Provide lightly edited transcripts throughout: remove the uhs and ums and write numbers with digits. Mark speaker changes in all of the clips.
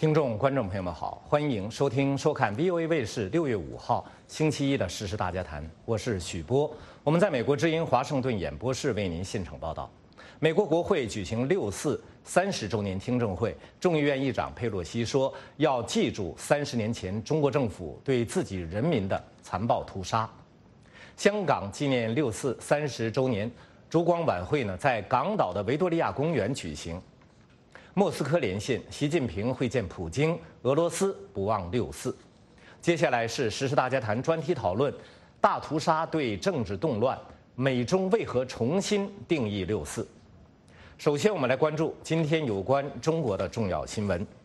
Speaker 1: 听众、观众朋友们好，欢迎收听、收看 VOA 卫视6月5号星期一的时事大家谈，我是许波。我们在美国之音华盛顿演播室为您现场报道。美国国会举行6·4 30周年听证会，众议院议长佩洛西说，要记住30年前中国政府对自己人民的残暴屠杀。香港纪念6·4 30周年烛光晚会呢，在港岛的维多利亚公园举行。莫斯科连线，习近平会见普京，俄罗斯不忘6·4。接下来是时事大家谈专题讨论：大屠杀对政治动乱，美中为何重新定义6·4？首先，我们来关注今天有关中国的重要新闻。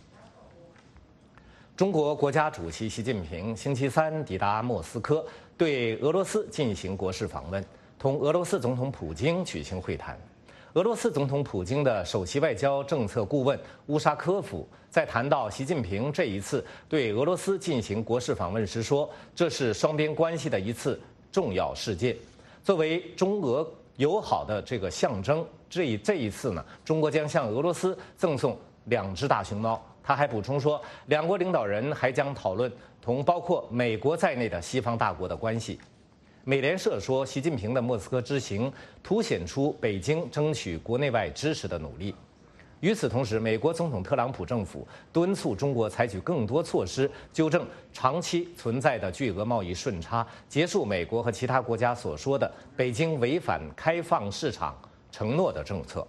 Speaker 1: 中国国家主席习近平星期三抵达莫斯科，对俄罗斯进行国事访问，同俄罗斯总统普京举行会谈。俄罗斯总统普京的首席外交政策顾问乌沙科夫在谈到习近平这一次对俄罗斯进行国事访问时说，这是双边关系的一次重要事件，作为中俄友好的这个象征。这一次呢，中国将向俄罗斯赠送2只大熊猫。他还补充说，两国领导人还将讨论同包括美国在内的西方大国的关系。美联社说，习近平的莫斯科之行凸显出北京争取国内外支持的努力。与此同时，美国总统特朗普政府敦促中国采取更多措施，纠正长期存在的巨额贸易顺差，结束美国和其他国家所说的北京违反开放市场承诺的政策。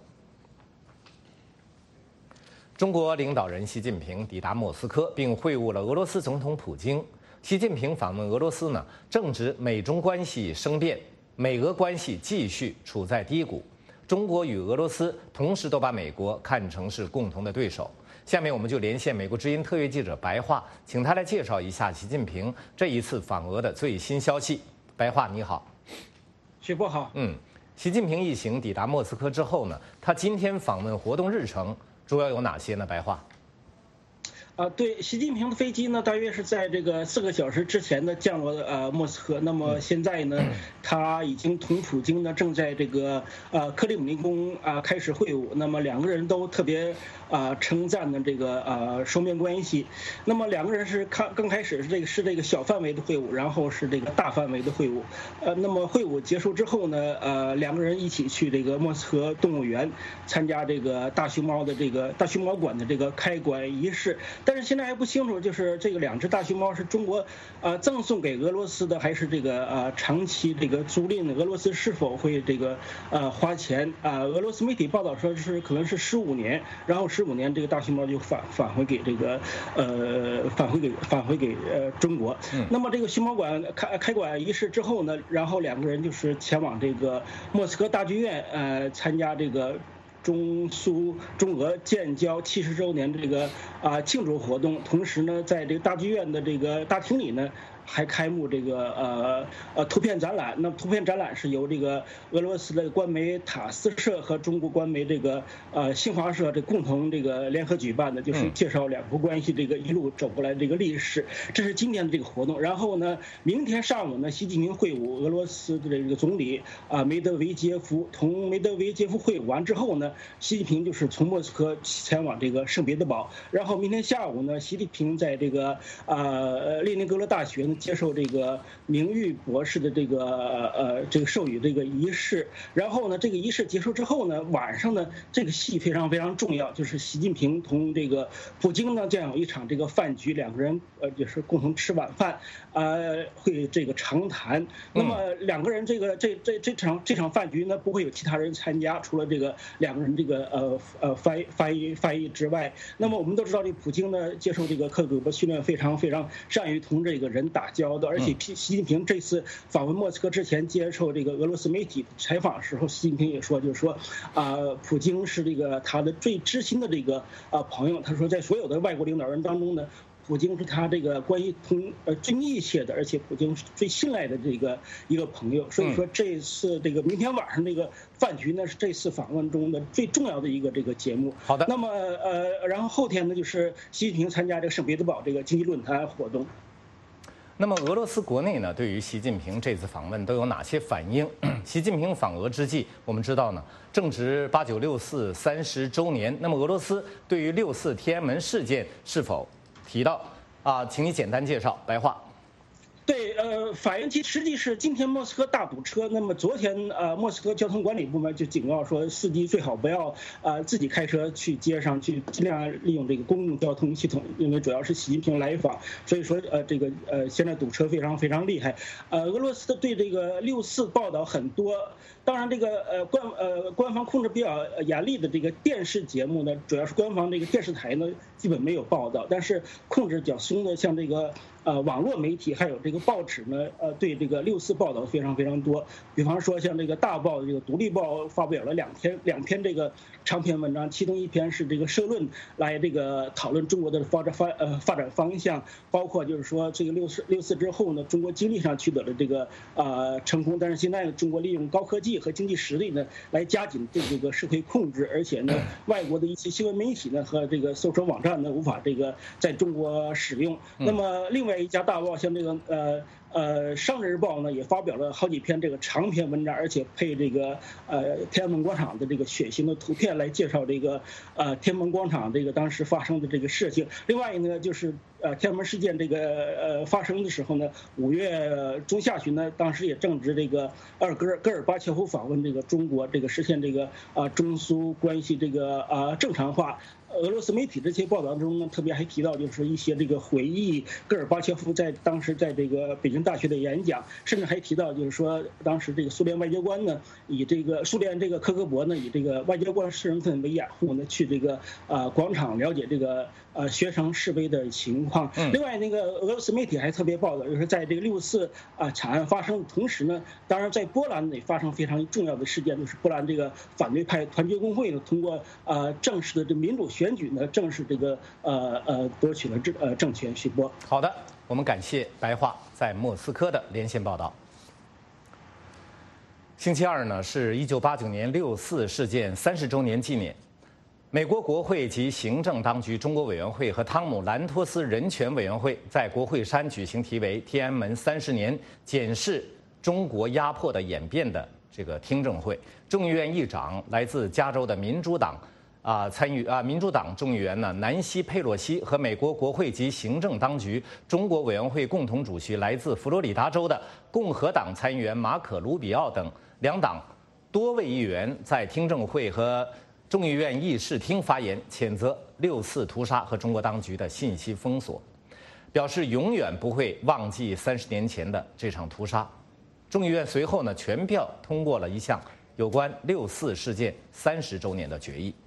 Speaker 1: 中国领导人习近平抵达莫斯科，并会晤了俄罗斯总统普京。习近平访问俄罗斯呢，正值美中关系生变，美俄关系继续处在低谷。中国与俄罗斯同时都把美国看成是共同的对手。下面我们就连线美国之音特约记者白桦，请他来介绍一下习近平这一次访俄的最新消息。白桦，你好。
Speaker 2: 许波好。
Speaker 1: 习近平一行抵达莫斯科之后呢，他今天访问活动日程主要有哪些呢？白桦。
Speaker 2: 对，习近平的飞机呢，大约是在这个4个小时之前呢降落莫斯科。那么现在呢，他已经同普京呢正在这个克里姆林宫开始会晤。那么两个人都特别称赞的这个双边关系。那么两个人是刚开始是这个小范围的会晤，然后是这个大范围的会晤。那么会晤结束之后呢，两个人一起去这个莫斯科动物园参加这个大熊猫馆的这个开馆仪式。但是现在还不清楚，就是这个2只大熊猫是中国赠送给俄罗斯的，还是这个长期这个租赁的？俄罗斯是否会这个花钱？俄罗斯媒体报道说可能是15年，然后15年这个大熊猫就返回给这个返回给中国。那么这个熊猫馆开馆仪式之后呢，然后两个人就是前往这个莫斯科大剧院参加这个中俄建交70周年这个庆祝活动。同时呢，在这个大剧院的这个大厅里呢，还开幕这个图片展览。那图片展览是由这个俄罗斯的官媒塔斯社和中国官媒这个新华社这共同这个联合举办的，就是介绍两国关系这个一路走过来这个历史。这是今天的这个活动。然后呢，明天上午呢，习近平会晤俄罗斯的这个总理梅德韦杰夫。同梅德韦杰夫会晤完之后呢，习近平就是从莫斯科前往这个圣彼得堡。然后明天下午呢，习近平在这个列宁格勒大学呢接受这个名誉博士的这个授予这个仪式。然后呢，这个仪式结束之后呢，晚上呢，这个戏非常非常重要，就是习近平同这个普京呢将有一场这个饭局，两个人就是共同吃晚饭，会这个长谈。那么两个人这场饭局呢，不会有其他人参加，除了这个两个人这个翻译之外。那么我们都知道，这普京呢接受这个克格勃训练，非常非常善于同这个人打交道。而且习近平这次访问莫斯科之前接受这个俄罗斯媒体采访的时候，习近平也说，就是说普京是这个他的最知心的这个朋友。他说，在所有的外国领导人当中呢，普京是他这个关系最密切的，而且普京是最信赖的这个一个朋友。所以说这次这个明天晚上这个饭局呢，是这次访问中的最重要的一个这个节目。
Speaker 1: 好的。
Speaker 2: 那么然后后天呢，就是习近平参加这个圣彼得堡这个经济论坛活动。
Speaker 1: 那么俄罗斯国内呢，对于习近平这次访问都有哪些反应？习近平访俄之际，我们知道呢，正值8964 30周年。那么俄罗斯对于6·4天安门事件是否提到啊？请你简单介绍，白话。
Speaker 2: 对，法院实际是今天莫斯科大堵车。那么昨天莫斯科交通管理部门就警告说，司机最好不要自己开车去街上去，尽量利用这个公共交通系统，因为主要是习近平来访，所以说这个现在堵车非常非常厉害。俄罗斯对这个6·4报道很多。当然，这个官方控制比较严厉的这个电视节目呢，主要是官方这个电视台呢基本没有报道，但是控制比较松的，像这个网络媒体还有这个报纸呢，对这个6·4报道非常非常多。比方说像这个大报这个《独立报》发表了两篇这个长篇文章，其中一篇是这个社论来这个讨论中国的发展方向，包括就是说这个6·4之后呢，中国经济上取得了这个成功，但是现在中国利用高科技和经济实力呢，来加紧对这个社会控制，而且呢，外国的一些新闻媒体呢和这个搜索网站呢无法这个在中国使用。那么另外一家大报像这个上日报呢也发表了好几篇这个长篇文章，而且配这个天安门广场的这个血腥的图片来介绍这个天安门广场这个当时发生的这个事情。另外呢就是天安门事件这个发生的时候呢，5月中下旬呢，当时也正值这个戈尔巴乔夫访问这个中国，这个实现这个中苏关系这个正常化。俄罗斯媒体这些报道中呢，特别还提到就是一些这个回忆戈尔巴乔夫当时在这个北京大学的演讲，甚至还提到就是说当时这个苏联外交官呢，以这个苏联这个科科勃呢，以这个外交官身份为掩护呢，去这个广场了解这个学生示威的情况。另外那个俄罗斯媒体还特别报道，就是在这个6·4惨案发生的同时呢，当然在波兰也发生非常重要的事件，就是波兰这个反对派团结工会呢，通过正式的这民主选举呢，正式这个夺取了政权续波。
Speaker 1: 好的，我们感谢白桦在莫斯科的连线报道。星期二呢是1989年6·4事件30周年纪念。美国国会及行政当局中国委员会和汤姆·兰托斯人权委员会在国会山举行题为“天安门30年检视中国压迫的演变”的这个听证会。众议院议长来自加州的民主党民主党众议员呢南希·佩洛西和美国国会及行政当局中国委员会共同主席来自佛罗里达州的共和党参议员马可·卢比奥等两党多位议员在听证会和众议院议事厅发言，谴责6·4屠杀和中国当局的信息封锁，表示永远不会忘记30年前的这场屠杀。众议院随后呢全票通过了一项有关6·4事件30周年的决议。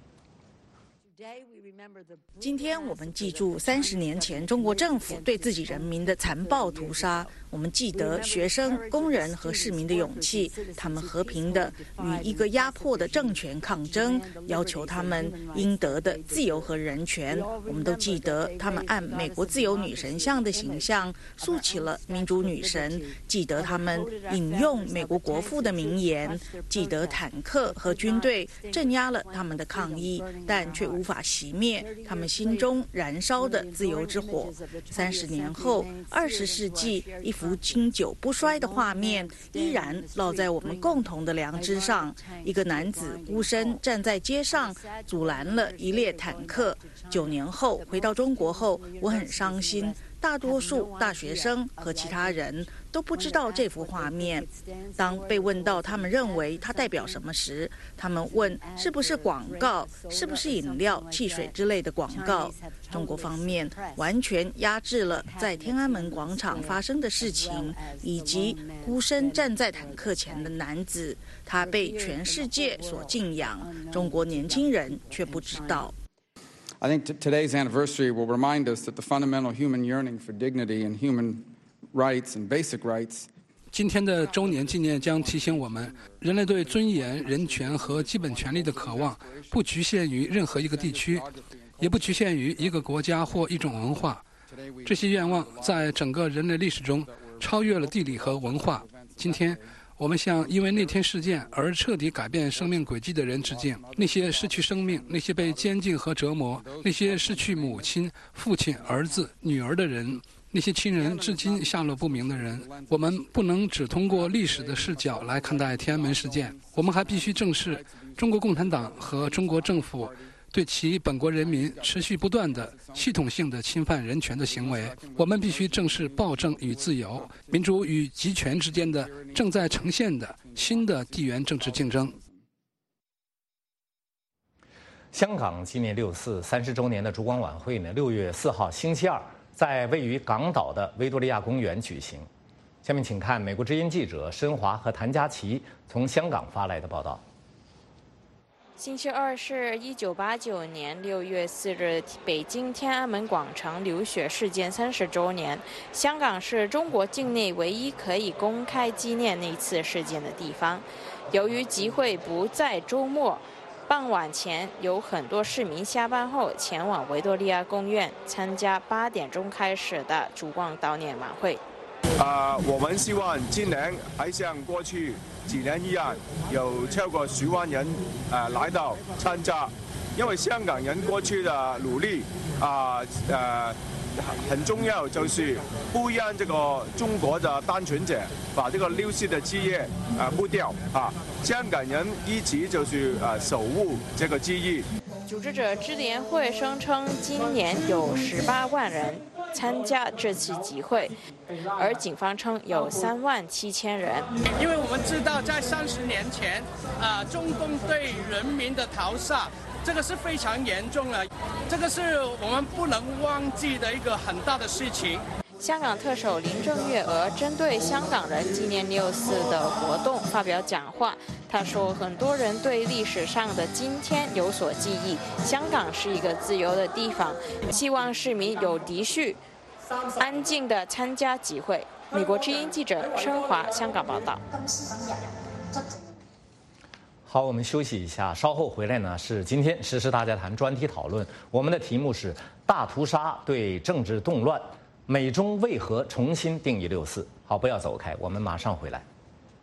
Speaker 3: 今天我们记住30年前中国政府对自己人民的残暴屠杀，我们记得学生、工人和市民的勇气，他们和平地与一个压迫的政权抗争，要求他们应得的自由和人权。我们都记得他们按美国自由女神像的形象塑起了民主女神，记得他们引用美国国父的名言，记得坦克和军队镇压了他们的抗议，但却无法熄灭他们心中燃烧的自由之火。30年后，20世纪一幅经久不衰的画面依然烙在我们共同的良知上。一个男子孤身站在街上，阻拦了一列坦克。9年后回到中国后，我很伤心。大多数大学生和其他人都不知道这幅画面。当被问到他们认为它代表什么时，他们问是不是广告，是不是饮料、汽水之类的广告。中国方面完全压制了在天安门广场发生的事情，以及孤身站在坦克前的男子，他被全世界所敬仰，中国年轻人却不知道。
Speaker 4: I think today's anniversary will remind us that the fundamental human yearning for dignity and human rights and basic rights.
Speaker 5: 今天的周年纪念将提醒我们，人类对尊严、人权和基本权利的渴望，不局限于任何一个地区，也不局限于一个国家或一种文化。这些愿望在整个人类历史中超越了地理和文化。今天，我们向因为那天事件而彻底改变生命轨迹的人致敬。那些失去生命、那些被监禁和折磨、那些失去母亲、父亲、儿子、女儿的人， 那些亲人至今下落不明的人。我们不能只通过历史的视角来看待天安门事件，我们还必须正视中国共产党和中国政府对其本国人民持续不断的系统性的侵犯人权的行为。我们必须正视暴政与自由、民主与集权之间的正在呈现的新的地缘政治竞争。
Speaker 1: 香港纪念六四30周年的烛光晚会呢，6月4号星期二在位于港岛的维多利亚公园举行。下面请看美国之音记者申华和谭佳琪从香港发来的报道。
Speaker 6: 星期二是1989年6月4日北京天安门广场流血事件30周年。香港是中国境内唯一可以公开纪念那次事件的地方。由于集会不在周末，傍晚前有很多市民下班后前往维多利亚公园参加8点钟开始的烛光悼念晚会。
Speaker 7: 我们希望今年还像过去几年一样，有超过10万人来到参加，因为香港人过去的努力很重要，就是不让这个中国的当权者把这个六四的记忆不掉香港人一直就是守护这个记忆。
Speaker 6: 组织者支联会声称，今年有18万人参加这次集会，而警方称有37000人。
Speaker 8: 因为我们知道，在30年前，中共对人民的屠杀，这个是非常严重的，这个是我们不能忘记的一个很大的事情。
Speaker 6: 香港特首林郑月娥针对香港人纪念六四的活动发表讲话，她说，很多人对历史上的今天有所记忆，香港是一个自由的地方，希望市民有秩序、安静地参加集会。美国之音记者申华香港报道。
Speaker 1: 好，我们休息一下，稍后回来呢是今天时事大家谈专题讨论，我们的题目是大屠杀对政治动乱，美中为何重新定义六四？好，不要走开，我们马上回来。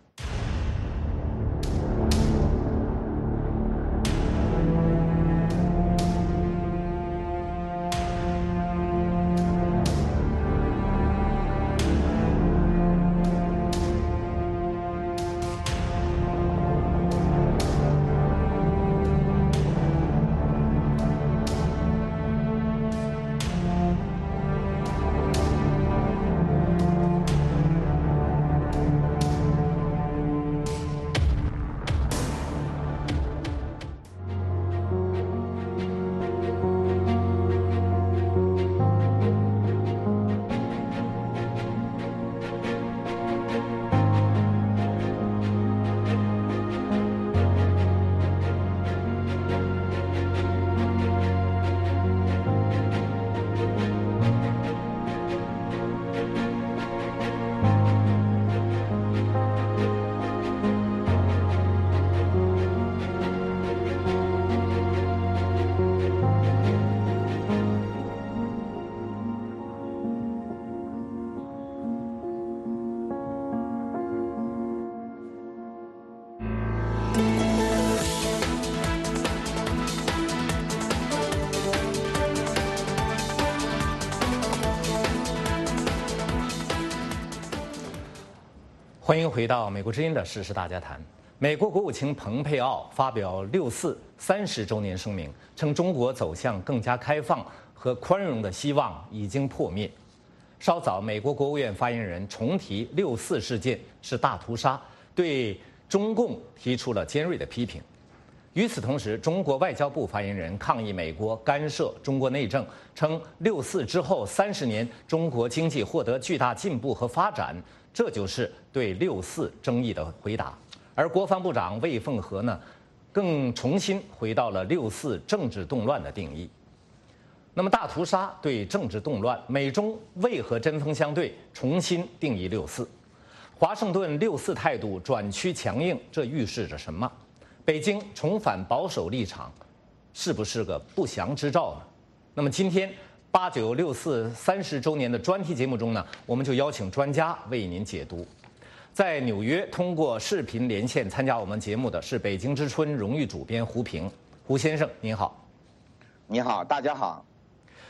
Speaker 1: 欢迎回到美国之音的时事大家谈。美国国务卿蓬佩奥发表六四30周年声明，称中国走向更加开放和宽容的希望已经破灭。稍早，美国国务院发言人重提六四事件是大屠杀，对中共提出了尖锐的批评。与此同时，中国外交部发言人抗议美国干涉中国内政，称六四之后30年，中国经济获得巨大进步和发展，这就是对六四争议的回答。而国防部长魏凤和呢，更重新回到了六四政治动乱的定义。那么大屠杀对政治动乱，美中为何针锋相对，重新定义六四？华盛顿六四态度转趋强硬，这预示着什么？北京重返保守立场，是不是个不祥之兆呢？那么今天89六四30周年的专题节目中呢，我们就邀请专家为您解读。在纽约通过视频连线参加我们节目的是北京之春荣誉主编胡平。胡先生您好。
Speaker 9: 你好，大家好。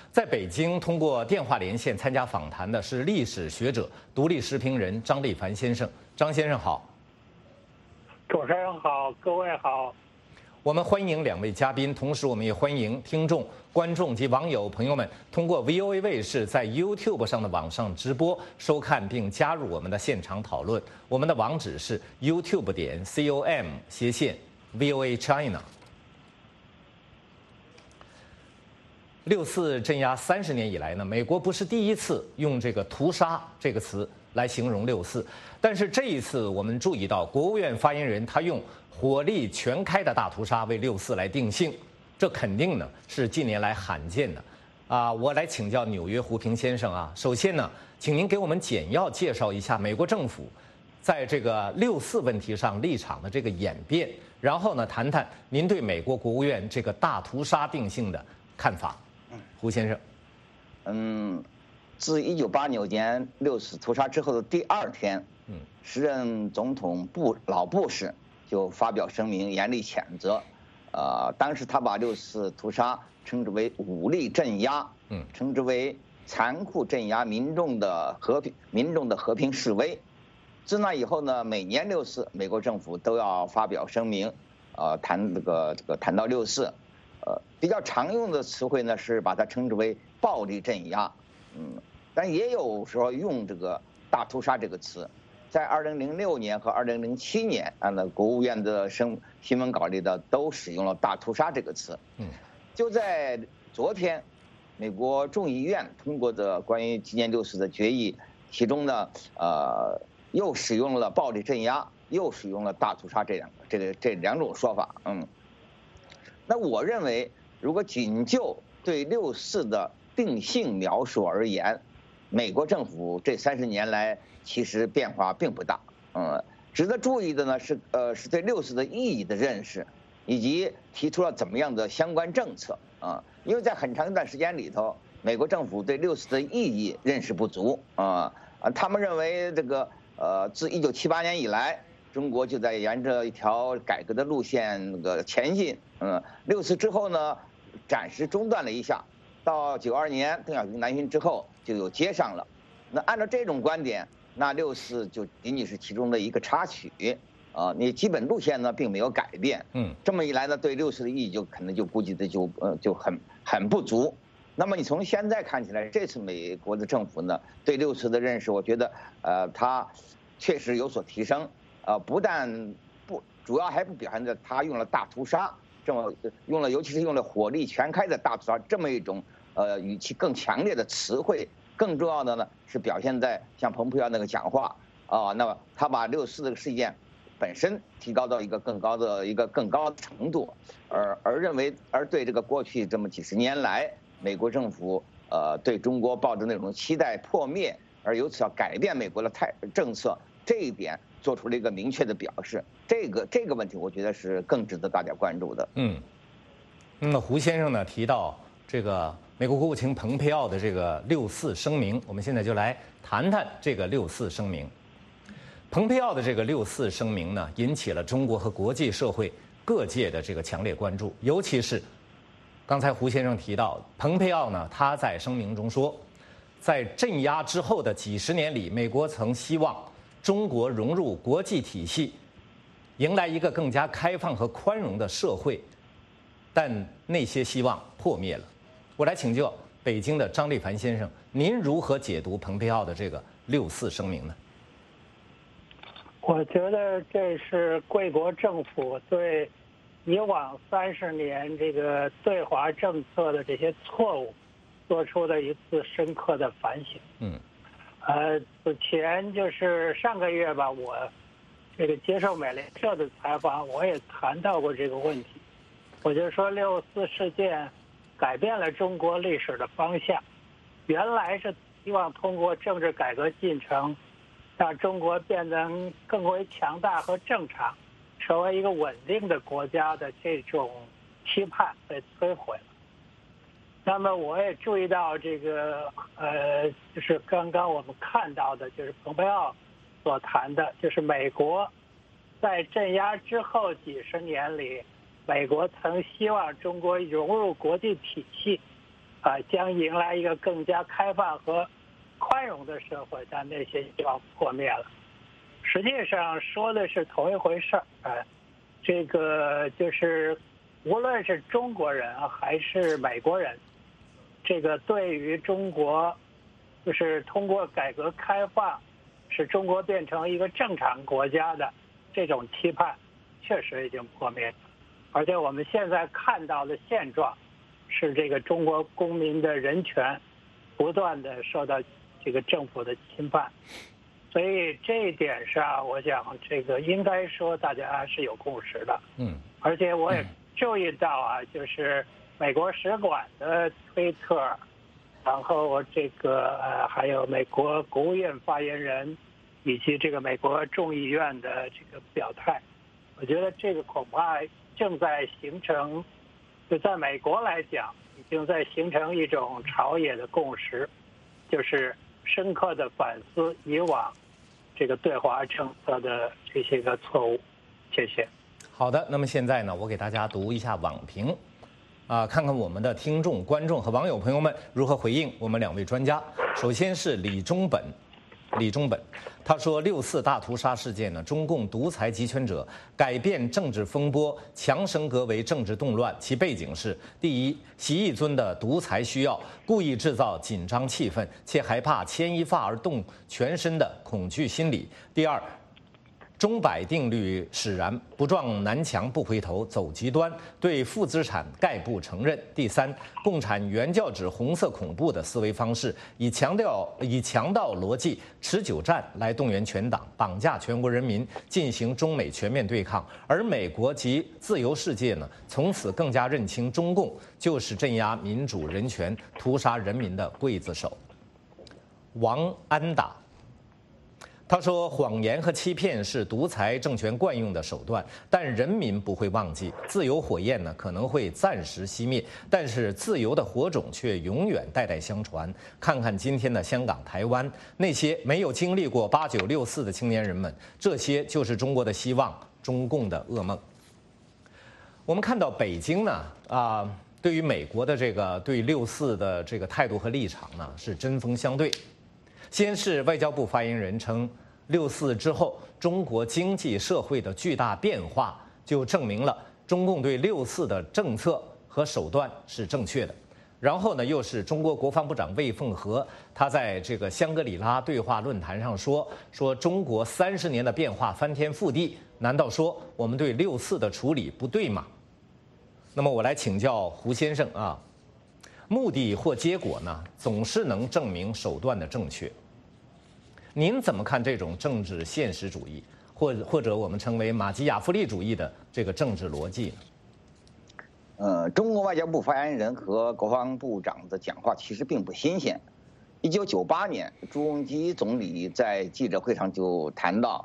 Speaker 1: 在北京通过电话连线参加访谈的是历史学者、独立时评人张立凡先生。张先生好。
Speaker 9: 主持人好，各位好。
Speaker 1: 我们欢迎两位嘉宾，同时我们也欢迎听众、观众及网友朋友们通过 VOA 卫视在 YouTube 上的网上直播收看并加入我们的现场讨论。我们的网址是 youtube.com/VOA China。6·4镇压30年以来呢，美国不是第一次用这个屠杀这个词来形容6·4，但是这一次我们注意到，国务院发言人他用火力全开的大屠杀为6·4来定性，这肯定呢是近年来罕见的。我来请教纽约胡平先生啊，首先呢，请您给我们简要介绍一下美国政府在这个6·4问题上立场的这个演变，然后呢，谈谈您对美国国务院这个大屠杀定性的看法。胡先生，
Speaker 10: 自1989年6·4屠杀之后的第2天，时任总统老布什就发表声明严厉谴责，当时他把6·4屠杀称之为武力镇压，称之为残酷镇压民众的和平示威。自那以后呢，每年6·4美国政府都要发表声明，谈到6·4，比较常用的词汇呢是把它称之为暴力镇压，但也有时候用这个大屠杀这个词。在2006年和2007年，国务院的新闻稿里的都使用了大屠杀这个词。就在昨天，美国众议院通过的关于纪念6·4的决议，其中呢，又使用了暴力镇压，又使用了大屠杀这两种说法。那我认为，如果仅就对6·4的定性描述而言，美国政府这30年来其实变化并不大。值得注意的呢是对6·4的意义的认识，以及提出了怎么样的相关政策啊。因为在很长一段时间里头，美国政府对6·4的意义认识不足他们认为自1978年以来，中国就在沿着一条改革的路线前进。6·4之后呢，暂时中断了一下，到92年邓小平南巡之后就又接上了。那按照这种观点，那6·4就仅仅是其中的一个插曲你基本路线呢并没有改变。这么一来呢，对6·4的意义可能估计的就很不足。那么你从现在看起来，这次美国的政府呢对6·4的认识，我觉得它确实有所提升。不但主要还不表现在他用了大屠杀尤其是用了火力全开的大屠杀这么一种语气更强烈的词汇。更重要的呢是表现在像蓬佩奥那个讲话那么他把6·4这个事件本身提高到一个更高的程度，而对这个过去这么几十年来美国政府对中国抱着那种期待破灭，而由此要改变美国的政策，这一点做出了一个明确的表示。这个问题我觉得是更值得大家关注的。
Speaker 1: 那么胡先生呢提到这个美国国务卿蓬佩奥的这个6·4声明，我们现在就来谈谈这个6·4声明。蓬佩奥的这个6·4声明呢，引起了中国和国际社会各界的这个强烈关注，尤其是刚才胡先生提到，蓬佩奥呢他在声明中说，在镇压之后的几十年里，美国曾希望中国融入国际体系，迎来一个更加开放和宽容的社会，但那些希望破灭了。我来请教北京的张立凡先生，您如何解读蓬佩奥的这个6·4声明呢？
Speaker 9: 我觉得这是贵国政府对以往30年这个对华政策的这些错误做出的一次深刻的反省。此前就是上个月吧，我这个接受美联社的采访，我也谈到过这个问题。我就说6·4事件改变了中国历史的方向，原来是希望通过政治改革进程让中国变得更为强大和正常，成为一个稳定的国家的这种期盼被摧毁了。那么我也注意到这个就是刚刚我们看到的，就是蓬佩奥所谈的，就是美国在镇压之后几十年里，美国曾希望中国融入国际体系， 将迎来一个更加开放和宽容的社会，但那些希望破灭了。实际上说的是同一回事儿这个就是无论是中国人还是美国人，这个对于中国就是通过改革开放使中国变成一个正常国家的这种期盼确实已经破灭了。而且我们现在看到的现状是这个中国公民的人权不断的受到这个政府的侵犯，所以这一点上我想这个应该说大家是有共识的。而且我也注意到就是美国使馆的推特，然后这个还有美国国务院发言人以及这个美国众议院的这个表态，我觉得这个恐怕正在形成，就在美国来讲已经在形成一种朝野的共识，就是深刻的反思以往这个对华政策的这些个错误。谢谢。
Speaker 1: 好的，那么现在呢，我给大家读一下网评，看看我们的听众、观众和网友朋友们如何回应我们2位专家。首先是李中本，他说6·4大屠杀事件呢，中共独裁集权者改变政治风波，强升格为政治动乱，其背景是：第一，习一尊的独裁需要，故意制造紧张气氛，且害怕牵一发而动全身的恐惧心理；第二，钟摆定律使然，不撞南墙不回头，走极端，对负资产概不承认；第三，共产原教旨红色恐怖的思维方式，以强盗逻辑、持久战来动员全党，绑架全国人民，进行中美全面对抗。而美国及自由世界呢，从此更加认清中共就是镇压民主人权、屠杀人民的刽子手。王安达。他说，谎言和欺骗是独裁政权惯用的手段，但人民不会忘记。自由火焰呢，可能会暂时熄灭，但是自由的火种却永远代代相传。看看今天的香港、台湾，那些没有经历过89、64的青年人们，这些就是中国的希望，中共的噩梦。我们看到北京呢，对于美国的这个对64的这个态度和立场呢，是针锋相对。先是外交部发言人称，64之后中国经济社会的巨大变化，就证明了中共对64的政策和手段是正确的。然后呢，又是中国国防部长魏凤和，他在这个香格里拉对话论坛上说中国30年的变化翻天覆地，难道说我们对64的处理不对吗？那么我来请教胡先生目的或结果呢，总是能证明手段的正确。您怎么看这种政治现实主义，或者我们称为马基雅夫利主义的这个政治逻辑
Speaker 10: 呢？中国外交部发言人和国防部长的讲话其实并不新鲜。1998年，朱镕基总理在记者会上就谈到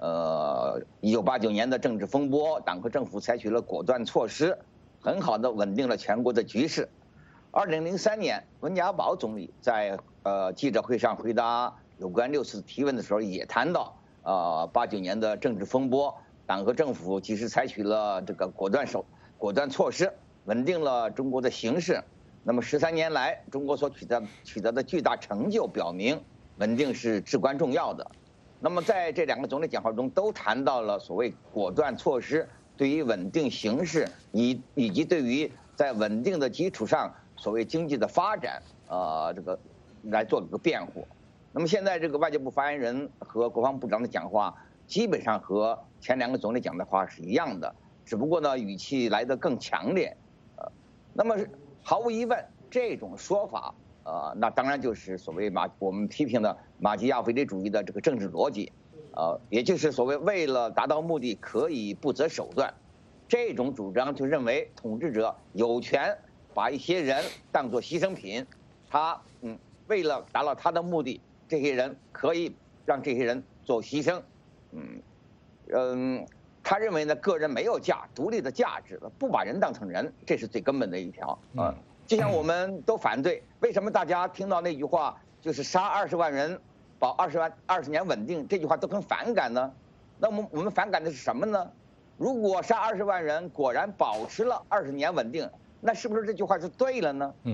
Speaker 10: ，1989年的政治风波，党和政府采取了果断措施，很好的稳定了全国的局势。2003年，温家宝总理在记者会上回答有关64提问的时候，也谈到89年的政治风波，党和政府及时采取了这个果断措施，稳定了中国的形势。那么13年来，中国所取得的巨大成就表明，稳定是至关重要的。那么在这2个总理讲话中，都谈到了所谓果断措施对于稳定形势以及对于在稳定的基础上所谓经济的发展，这个来做个辩护。那么现在这个外交部发言人和国防部长的讲话，基本上和前2个总理讲的话是一样的，只不过呢语气来得更强烈。那么毫无疑问，这种说法，那当然就是所谓我们批评的马基雅维利主义的这个政治逻辑，也就是所谓为了达到目的可以不择手段。这种主张就认为统治者有权把一些人当作牺牲品，他为了达到他的目的，这些人可以让这些人做牺牲。他认为呢，个人没有独立的价值，不把人当成人，这是最根本的一条。就像我们都反对，为什么大家听到那句话就是杀20万人，保20年稳定，这句话都很反感呢？那我们反感的是什么呢？如果杀20万人果然保持了20年稳定，那是不是这句话是对了呢？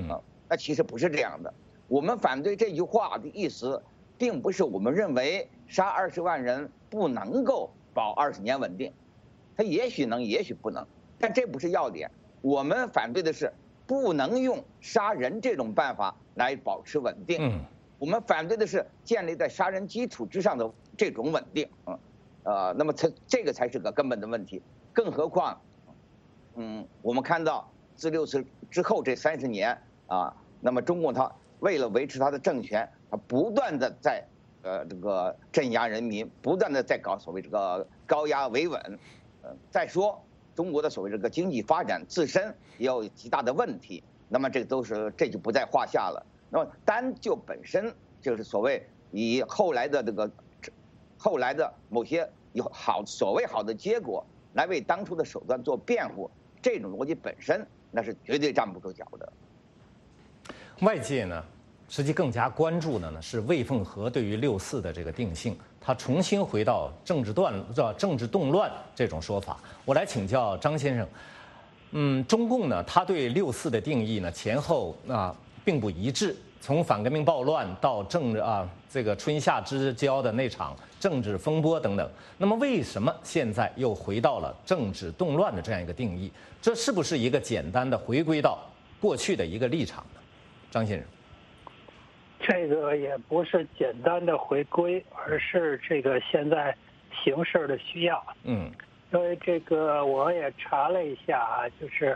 Speaker 10: 那其实不是这样的。我们反对这句话的意思，并不是我们认为杀20万人不能够保20年稳定，它也许能，也许不能，但这不是要点。我们反对的是不能用杀人这种办法来保持稳定。我们反对的是建立在杀人基础之上的这种稳定。那么这个才是个根本的问题。更何况，我们看到自6次之后这30年啊，那么中共它为了维持它的政权，它不断的在这个镇压人民，不断的在搞所谓这个高压维稳。再说中国的所谓这个经济发展自身也有极大的问题，那么这就不在话下了。那么单就本身就是所谓以后来的某些有所谓好的结果来为当初的手段做辩护，这种逻辑本身那是绝对站不住脚的。
Speaker 1: 外界呢，实际更加关注的呢是魏凤和对于6·4的这个定性，他重新回到政治动乱这种说法。我来请教张先生，中共呢，他对6·4的定义呢前后并不一致，从反革命暴乱到这个春夏之交的那场政治风波等等，那么为什么现在又回到了政治动乱的这样一个定义？这是不是一个简单的回归到过去的一个立场呢？张先生，
Speaker 9: 这个也不是简单的回归，而是这个现在形势的需要。因为这个我也查了一下啊，就是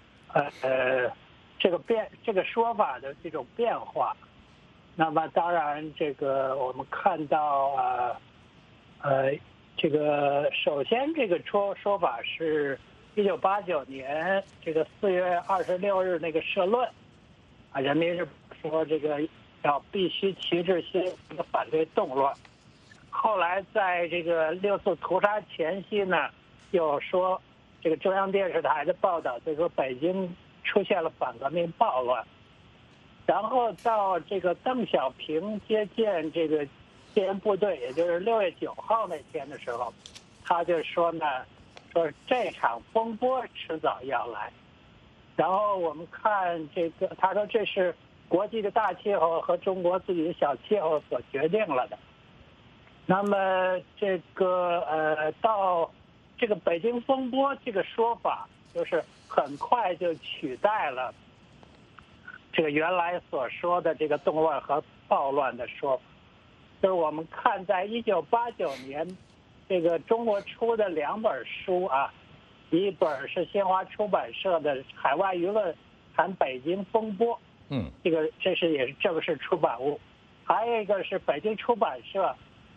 Speaker 9: 这个说法的这种变化。那么当然，这个我们看到这个首先这个说法是1989年这个4月26日那个社论啊，人民日报说这个要必须旗帜鲜明的反对动乱。后来在这个6次屠杀前夕呢，又说这个中央电视台的报道就说北京出现了反革命暴乱。然后到这个邓小平接见这个戒严部队，也就是6月9号那天的时候，他就说呢，说这场风波迟早要来。然后我们看这个，他说这是国际的大气候和中国自己的小气候所决定了的。那么这个到这个北京风波这个说法，就是很快就取代了这个原来所说的这个动乱和暴乱的说法。就是我们看在1989年这个中国出的2本书啊，一本是新华出版社的《海外舆论谈北京风波》，这也是正式出版物。还有一个是北京出版社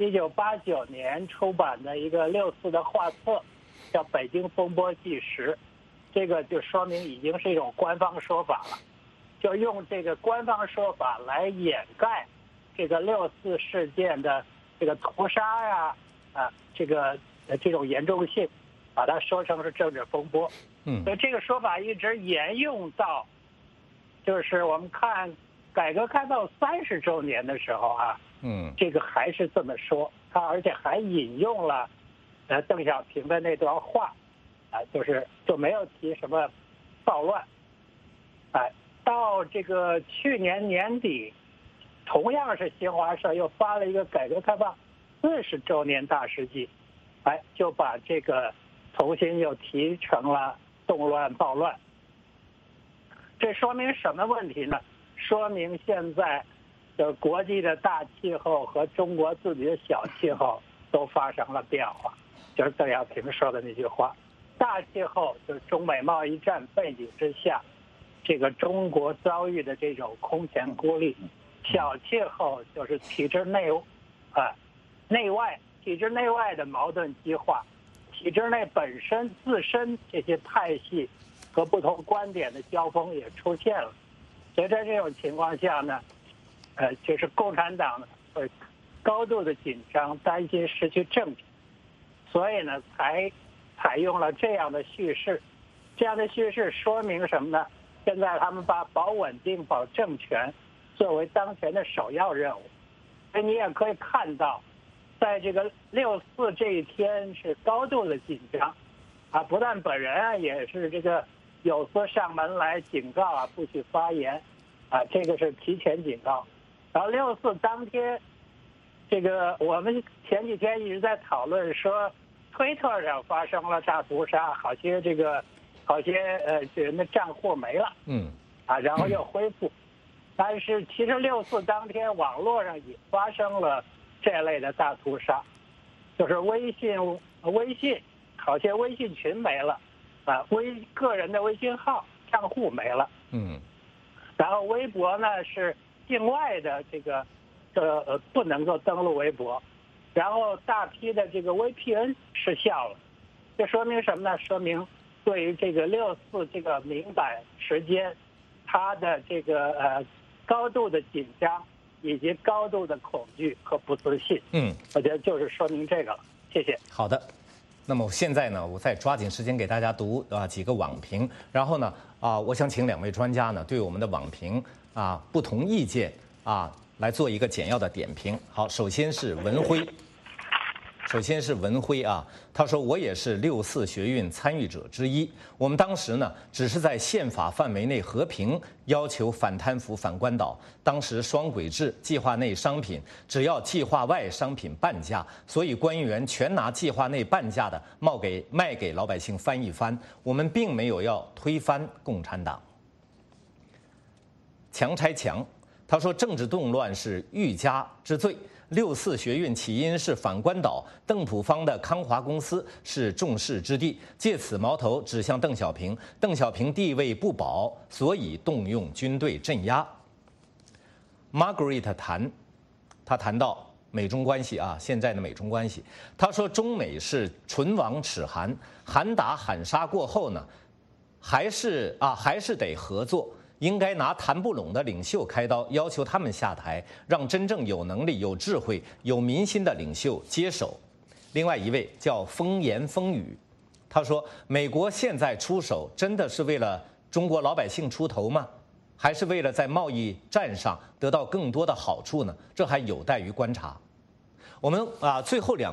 Speaker 9: 1989年出版的一个6·4的画册，叫《北京风波纪实》，这个就说明已经是一种官方说法了，就用这个官方说法来掩盖这个6·4事件的这个屠杀呀这种严重性，把它说成是政治风波。所以这个说法一直沿用到，就是我们看改革开放30周年的时候啊，这个还是这么说，他而且还引用了邓小平的那段话，就没有提什么暴乱。到这个去年年底，同样是新华社又发了一个改革开放40周年大事记，就把这个重新又提成了动乱暴乱。这说明什么问题呢？说明现在的国际的大气候和中国自己的小气候都发生了变化，就是邓小平说的那句话。大气候就是中美贸易战背景之下，这个中国遭遇的这种空前孤立；小气候就是体制内外的矛盾激化，体制内本身自身这些派系和不同观点的交锋也出现了。所以在这种情况下呢，就是共产党会高度的紧张，担心失去政权，所以呢才采用了这样的叙事。这样的叙事说明什么呢？现在他们把保稳定、保政权作为当前的首要任务。所以你也可以看到，在这个6·4这一天是高度的紧张啊，不但本人也是这个有司上门来警告不许发言， 这个是提前警告。然后6·4当天，这个我们前几天一直在讨论说，推特上发生了大屠杀，好些人的账户没了，然后又恢复。但是其实6·4当天网络上也发生了这类的大屠杀，就是微信好些微信群没了，个人的微信号账户没了，然后微博呢是境外的不能够登录微博，然后大批的这个 VPN 失效了，这说明什么呢？说明对于这个6·4这个敏感时间，它的这个高度的紧张以及高度的恐惧和不自信。我觉得就是说明这个了。谢谢。
Speaker 1: 好的，那么现在呢，我再抓紧时间给大家读几个网评，然后呢我想请2位专家呢对我们的网评不同意见来做一个简要的点评。好，首先是文辉。他说我也是6·4学运参与者之一。我们当时呢，只是在宪法范围内和平要求反贪腐、反官倒。当时双轨制，计划内商品只要计划外商品半价，所以官员全拿计划内半价的卖给老百姓翻一番。我们并没有要推翻共产党。强拆墙，他说政治动乱是欲加之罪。6·4学运起因是反官倒，邓普方的康华公司是众矢之的，借此矛头指向邓小平。邓小平地位不保，所以动用军队镇压。Margaret 他谈到美中关系现在的美中关系，他说中美是唇亡齿寒，喊打喊杀过后呢，还是得合作。应该拿谈不拢的领袖开刀，要求他们下台，让真正有能力、有智慧、有民心的领袖接手。另外一位叫风言风语，他说：“美国现在出手，真的是为了中国老百姓出头吗？还是为了在贸易战上得到更多的好处呢？这还有待于观察。”我们最后2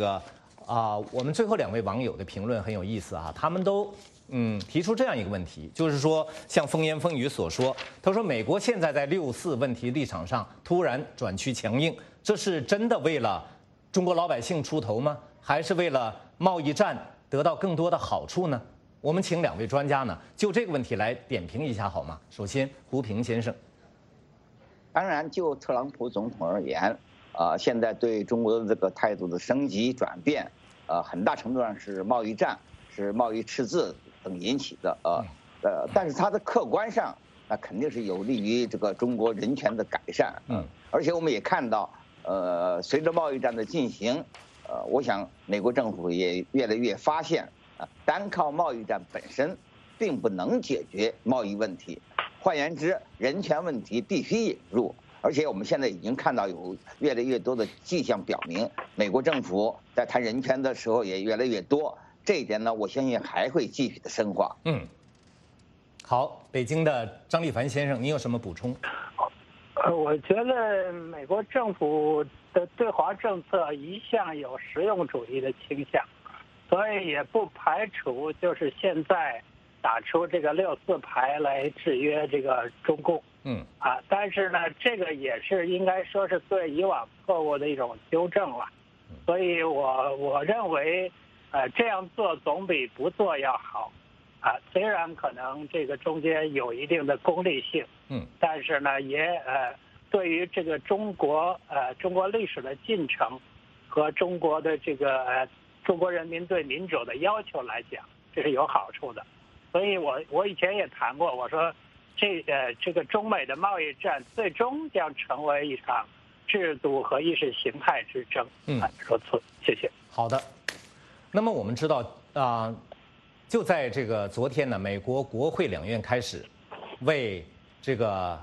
Speaker 1: 位网友的评论很有意思他们都提出这样一个问题，就是说，像风言风语所说，他说美国现在在6·4问题立场上突然转趋强硬，这是真的为了中国老百姓出头吗？还是为了贸易战得到更多的好处呢？我们请2位专家呢就这个问题来点评一下好吗？首先，胡平先生。
Speaker 10: 当然，就特朗普总统而言，现在对中国的这个态度的升级转变，很大程度上是贸易战、是贸易赤字等引起的但是它的客观上，那肯定是有利于这个中国人权的改善。而且我们也看到，随着贸易战的进行，我想美国政府也越来越发现，单靠贸易战本身并不能解决贸易问题。换言之，人权问题必须引入。而且我们现在已经看到有越来越多的迹象表明，美国政府在谈人权的时候也越来越多。这一点呢，我相信还会继续的深化。
Speaker 1: 好，北京的张立凡先生，你有什么补充？
Speaker 9: 我觉得美国政府的对华政策一向有实用主义的倾向，所以也不排除就是现在打出这个6·4牌来制约这个中共。但是呢，这个也是应该说是对以往错误的一种纠正了。所以我认为，这样做总比不做要好。虽然可能这个中间有一定的功利性，但是呢，也对于这个中国历史的进程和中国的这个中国人民对民主的要求来讲，这是有好处的。所以我以前也谈过，我说这个中美的贸易战最终将成为一场制度和意识形态之争。如此，谢谢。
Speaker 1: 好的。那么我们知道就在这个昨天呢，美国国会2院开始为这个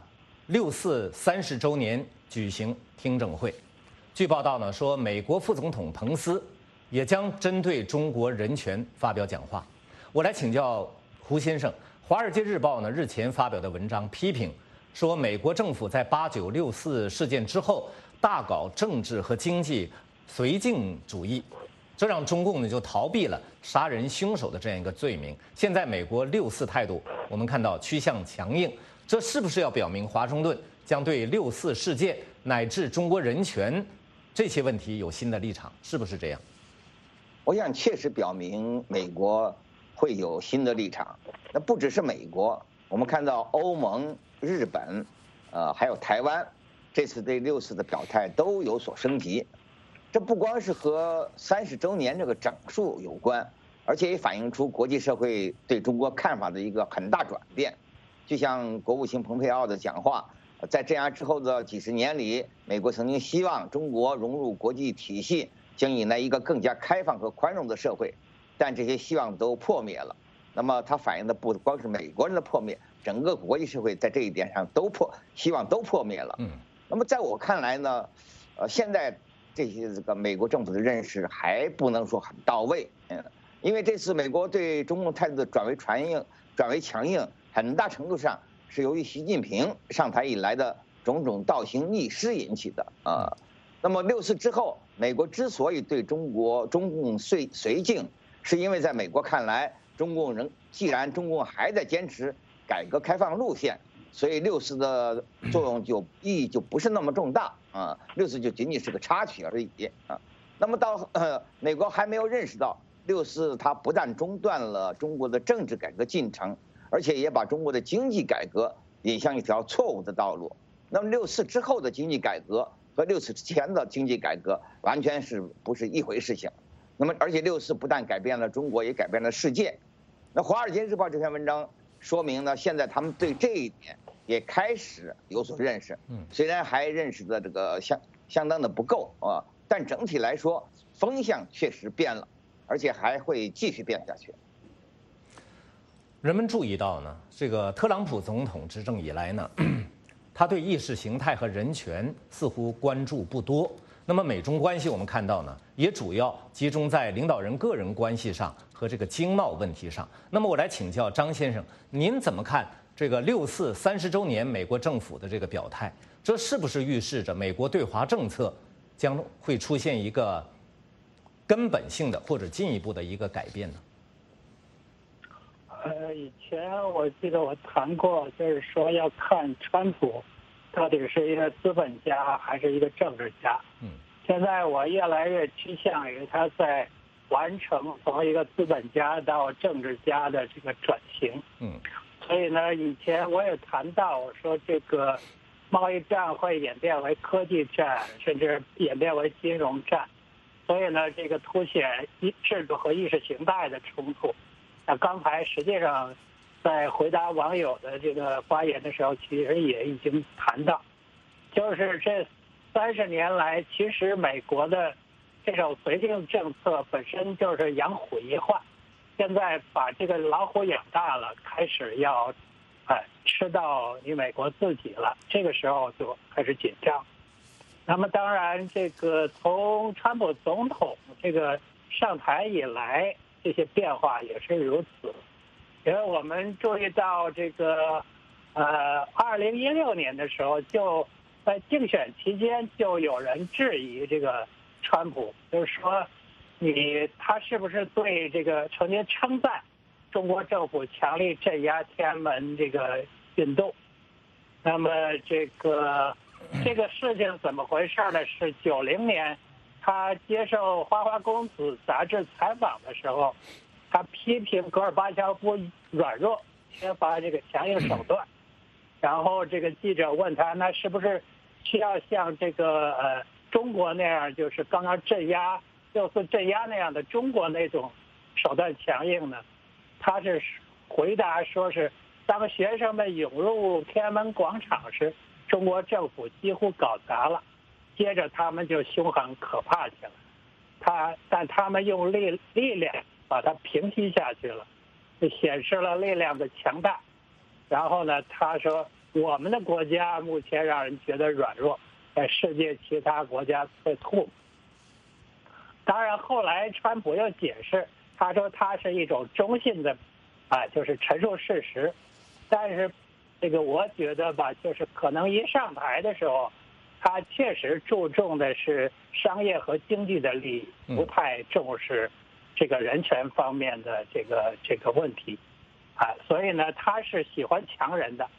Speaker 1: 6·4 30周年举行听证会。据报道呢说，美国副总统彭斯也将针对中国人权发表讲话。我来请教胡先生，《华尔街日报》呢日前发表的文章批评说，美国政府在89、6·4事件之后大搞政治和经济绥靖主义，这让中共呢就逃避了杀人凶手的这样一个罪名。现在美国6·4态度，我们看到趋向强硬， 这是不是要表明华盛顿将对6·4事件乃至中国人权这些问题有新的立场？是不是这样？
Speaker 10: 我想确实表明美国会有新的立场。那不只是美国，我们看到欧盟、日本，还有台湾，这次对6·4的表态都有所升级。这不光是和30周年这个整数有关，而且也反映出国际社会对中国看法的一个很大转变。就像国务卿蓬佩奥的讲话，在镇压之后的几十年里，美国曾经希望中国融入国际体系，将引来一个更加开放和宽容的社会，但这些希望都破灭了。那么它反映的不光是美国人的破灭，整个国际社会在这一点上希望都破灭了。那么在我看来呢，现在这个美国政府的认识还不能说很到位，因为这次美国对中共态度的转为强硬，很大程度上是由于习近平上台以来的种种倒行逆施引起的啊。那么6·4之后，美国之所以对中共绥靖，是因为在美国看来，既然中共还在坚持改革开放路线，所以6·4的作用意义就不是那么重大啊，6·4就仅仅是个插曲而已啊。那么到美国还没有认识到6·4它不但中断了中国的政治改革进程，而且也把中国的经济改革引向一条错误的道路。那么6·4之后的经济改革和6·4之前的经济改革完全不是一回事情。那么而且6·4不但改变了中国，也改变了世界。那《华尔街日报》这篇文章说明呢，现在他们对这一点也开始有所认识，虽然还认识的这个相当的不够啊，但整体来说风向确实变了，而且还会继续变下去。
Speaker 1: 人们注意到呢，这个特朗普总统执政以来呢，他对意识形态和人权似乎关注不多。那么美中关系我们看到呢，也主要集中在领导人个人关系上和这个经贸问题上。那么我来请教张先生，您怎么看这个6·4 30周年美国政府的这个表态？这是不是预示着美国对华政策将会出现一个根本性的或者进一步的一个改变呢？
Speaker 9: 以前我记得我谈过，就是说要看川普到底是一个资本家还是一个政治家。现在我越来越趋向于他在完成从一个资本家到政治家的这个转型。所以呢，以前我也谈到，我说这个贸易战会演变为科技战，甚至演变为金融战。所以呢，这个凸显制度和意识形态的冲突。那刚才实际上在回答网友的这个发言的时候，其实也已经谈到，就是这30年来，其实美国的这种绥靖政策本身就是养虎一患，现在把这个老虎养大了，开始要吃到你美国自己了，这个时候就开始紧张。那么当然，这个从川普总统这个上台以来，这些变化也是如此。因为我们注意到这个2016年的时候，就在竞选期间就有人质疑这个川普，就是说他是不是对这个曾经称赞中国政府强力镇压天安门这个运动。那么这个事情怎么回事呢？是90年他接受《花花公子》杂志采访的时候，他批评戈尔巴乔夫软弱，缺乏这个强硬手段。然后这个记者问他，那是不是需要像这个中国那样，就是刚刚6·4镇压那样的中国那种手段强硬呢？他是回答说是当学生们涌入天安门广场时，中国政府几乎搞砸了，接着他们就凶狠可怕起来。但他们用力量把它平息下去了，就显示了力量的强大。然后呢，他说我们的国家目前让人觉得软弱，在世界其他国家会吐。当然后来川普又解释，他说他是一种中性的就是陈述事实。但是这个我觉得吧，就是可能一上台的时候，他确实注重的是商业和经济的利益，不太重视这个人权方面的这个问题，所以呢，他是喜欢强人的，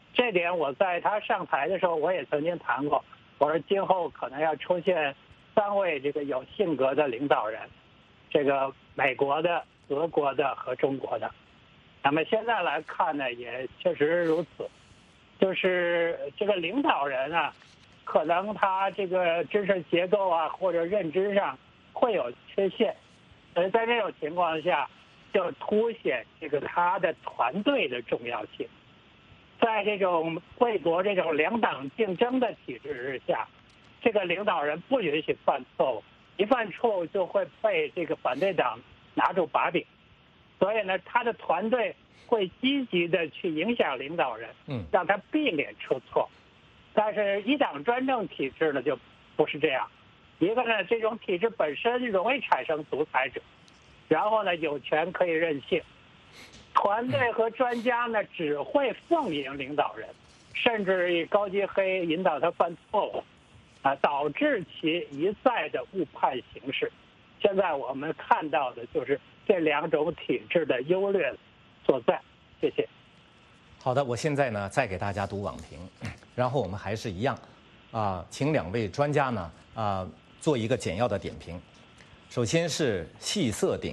Speaker 9: 这点我在他上台的时候我也曾经谈过，我说今后可能要出现3位这个有性格的领导人，这个美国的、俄国的和中国的。那么现在来看呢，也确实如此，就是这个领导人啊，可能他这个知识结构啊或者认知上会有缺陷，在这种情况下，就凸显这个他的团队的重要性。在这种贵国这种两党竞争的体制之下，这个领导人不允许犯错误，一犯错误就会被这个反对党拿住把柄，所以呢，他的团队会积极的去影响领导人，让他避免出错。但是一党专政体制呢就不是这样，一个呢，这种体制本身容易产生独裁者，然后呢，有权可以任性。团队和专家呢只会奉迎领导人，甚至以高级黑引导他犯错误，导致其一再的误判形势。现在我们看到的就是这2种体制的优劣所在。谢谢。
Speaker 1: 好的，我现在呢再给大家读网评，然后我们还是一样，请2位专家呢做一个简要的点评。首先是细色顶。